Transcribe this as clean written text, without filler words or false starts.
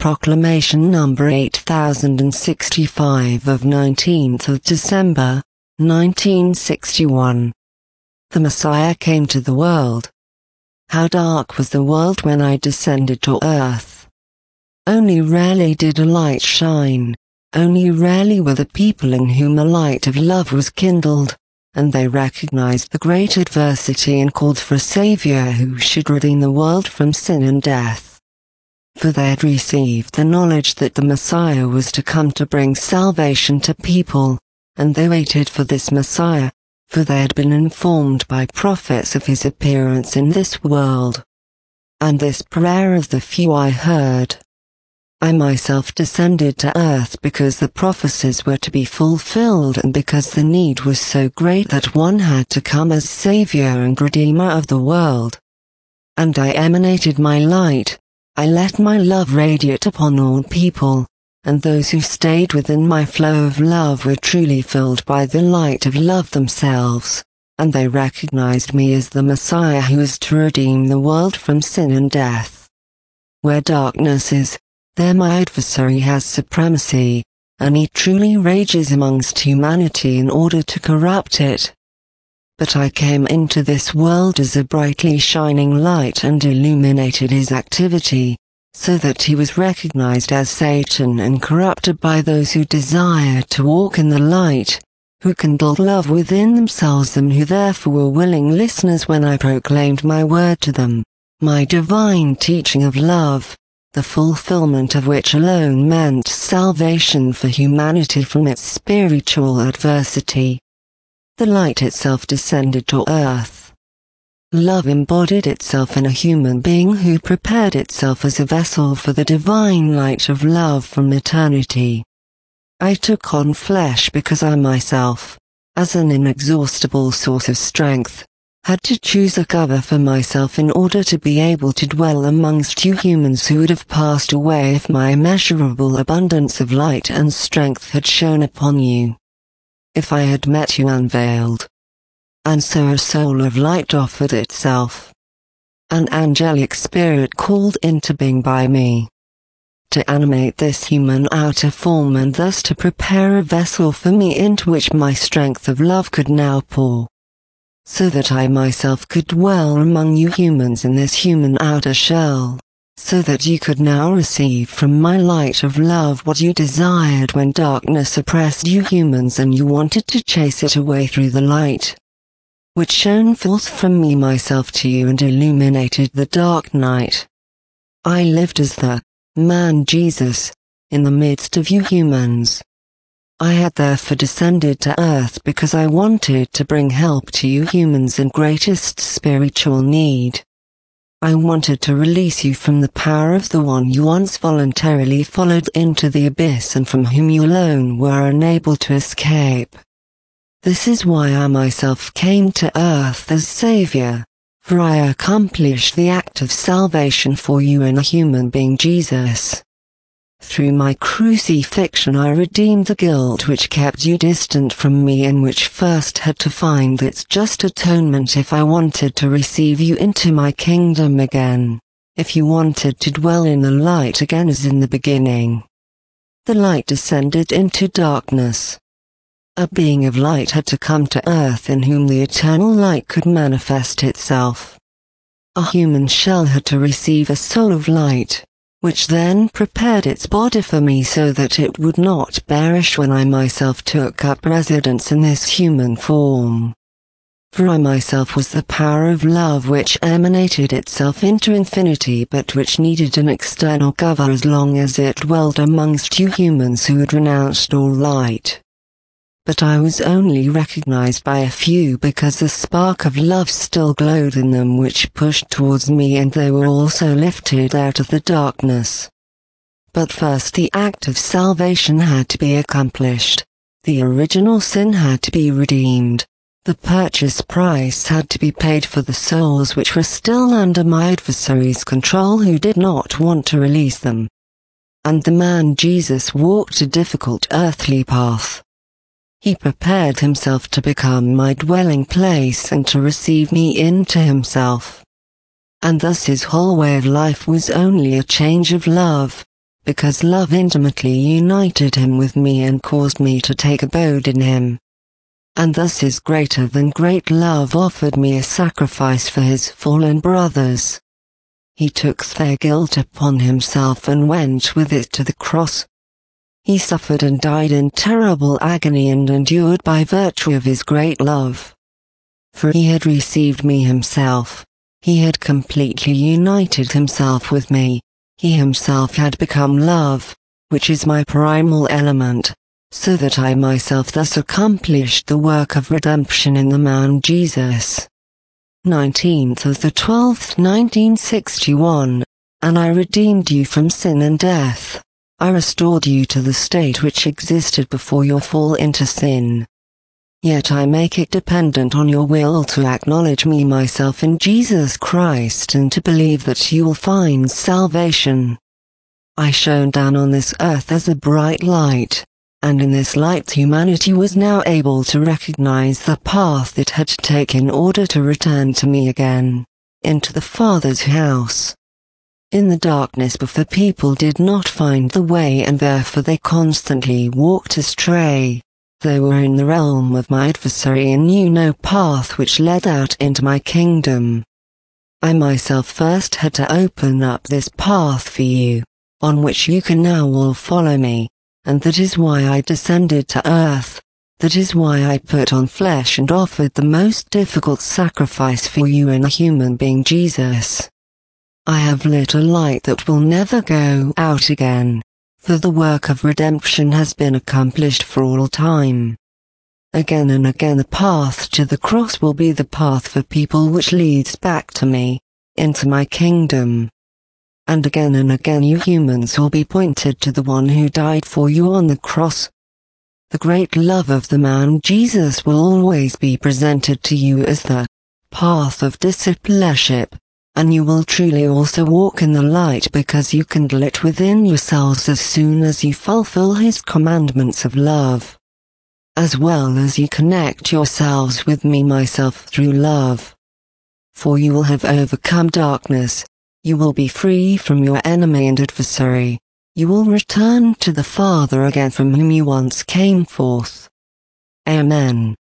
Proclamation number 8065 of 19th of December, 1961. The Messiah came to the world. How dark was the world when I descended to earth. Only rarely did a light shine, only rarely were the people in whom a light of love was kindled, and they recognized the great adversity and called for a Savior who should redeem the world from sin and death. For they had received the knowledge that the Messiah was to come to bring salvation to people, and they waited for this Messiah, for they had been informed by prophets of his appearance in this world. And this prayer of the few I heard. I myself descended to earth because the prophecies were to be fulfilled and because the need was so great that one had to come as Savior and Redeemer of the world. And I emanated my light. I let my love radiate upon all people, and those who stayed within my flow of love were truly filled by the light of love themselves, and they recognized me as the Messiah who is to redeem the world from sin and death. Where darkness is, there my adversary has supremacy, and he truly rages amongst humanity in order to corrupt it. But I came into this world as a brightly shining light and illuminated his activity, so that he was recognized as Satan and corrupted by those who desire to walk in the light, who kindled love within themselves and who therefore were willing listeners when I proclaimed my word to them, my divine teaching of love, the fulfillment of which alone meant salvation for humanity from its spiritual adversity. The light itself descended to earth. Love embodied itself in a human being who prepared itself as a vessel for the divine light of love from eternity. I took on flesh because I myself, as an inexhaustible source of strength, had to choose a cover for myself in order to be able to dwell amongst you humans who would have passed away if my immeasurable abundance of light and strength had shone upon you. If I had met you unveiled. And so a soul of light offered itself. An angelic spirit called into being by me. To animate this human outer form and thus to prepare a vessel for me into which my strength of love could now pour. So that I myself could dwell among you humans in this human outer shell. So that you could now receive from my light of love what you desired when darkness oppressed you humans and you wanted to chase it away through the light, which shone forth from me myself to you and illuminated the dark night. I lived as the man Jesus, in the midst of you humans. I had therefore descended to earth because I wanted to bring help to you humans in greatest spiritual need. I wanted to release you from the power of the one you once voluntarily followed into the abyss and from whom you alone were unable to escape. This is why I myself came to earth as Savior, for I accomplished the act of salvation for you in a human being Jesus. Through my crucifixion I redeemed the guilt which kept you distant from me and which first had to find its just atonement if I wanted to receive you into my kingdom again, if you wanted to dwell in the light again as in the beginning. The light descended into darkness. A being of light had to come to earth in whom the eternal light could manifest itself. A human shell had to receive a soul of light, which then prepared its body for me so that it would not perish when I myself took up residence in this human form. For I myself was the power of love which emanated itself into infinity but which needed an external cover as long as it dwelled amongst you humans who had renounced all light. But I was only recognized by a few because the spark of love still glowed in them which pushed towards me and they were also lifted out of the darkness. But first the act of salvation had to be accomplished, the original sin had to be redeemed, the purchase price had to be paid for the souls which were still under my adversary's control who did not want to release them. And the man Jesus walked a difficult earthly path. He prepared himself to become my dwelling place and to receive me into himself. And thus his whole way of life was only a change of love, because love intimately united him with me and caused me to take abode in him. And thus his greater than great love offered me a sacrifice for his fallen brothers. He took their guilt upon himself and went with it to the cross. He suffered and died in terrible agony and endured by virtue of his great love. For he had received me himself. He had completely united himself with me. He himself had become love, which is my primal element, so that I myself thus accomplished the work of redemption in the man Jesus. 19th of the 12th 1961, and I redeemed you from sin and death. I restored you to the state which existed before your fall into sin. Yet I make it dependent on your will to acknowledge me myself in Jesus Christ and to believe that you will find salvation. I shone down on this earth as a bright light, and in this light humanity was now able to recognize the path it had to take in order to return to me again, into the Father's house. In the darkness before, people did not find the way and therefore they constantly walked astray. They were in the realm of my adversary and knew no path which led out into my kingdom. I myself first had to open up this path for you, on which you can now all follow me, and that is why I descended to earth. That is why I put on flesh and offered the most difficult sacrifice for you in a human being, Jesus. I have lit a light that will never go out again, for the work of redemption has been accomplished for all time. Again and again the path to the cross will be the path for people which leads back to me, into my kingdom. And again you humans will be pointed to the one who died for you on the cross. The great love of the man Jesus will always be presented to you as the path of discipleship. And you will truly also walk in the light because you kindle it within yourselves as soon as you fulfill his commandments of love. As well as you connect yourselves with me myself through love. For you will have overcome darkness, you will be free from your enemy and adversary, you will return to the Father again from whom you once came forth. Amen.